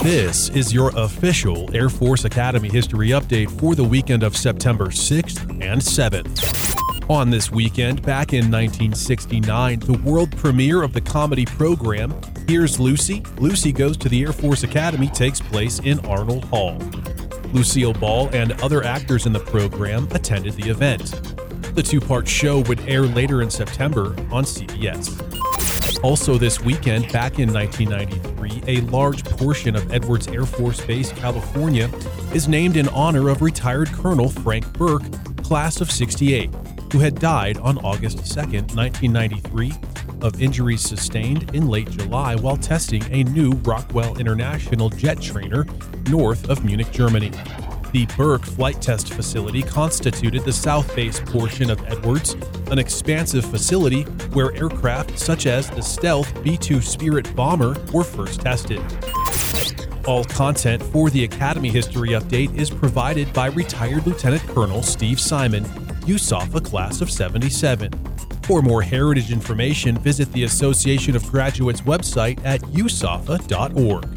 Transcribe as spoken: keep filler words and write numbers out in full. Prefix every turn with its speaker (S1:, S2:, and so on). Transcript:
S1: This is your official Air Force Academy history update for the weekend of September sixth and seventh. On this weekend, back in nineteen sixty-nine, the world premiere of the comedy program Here's Lucy, Lucy Goes to the Air Force Academy takes place in Arnold Hall. Lucille Ball and other actors in the program attended the event. The two-part show would air later in September on C B S. Also this weekend, back in nineteen ninety-three, a large portion of Edwards Air Force Base, California, is named in honor of retired Colonel Frank Burke, class of sixty-eight, who had died on August second, nineteen ninety-three, of injuries sustained in late July while testing a new Rockwell International jet trainer north of Munich, Germany. The Burke Flight Test Facility constituted the South Base portion of Edwards, an expansive facility where aircraft such as the stealth B two Spirit bomber were first tested. All content for the Academy History Update is provided by retired Lieutenant Colonel Steve Simon, U S A F A Class of seventy-seven. For more heritage information, visit the Association of Graduates website at U S A F A dot org.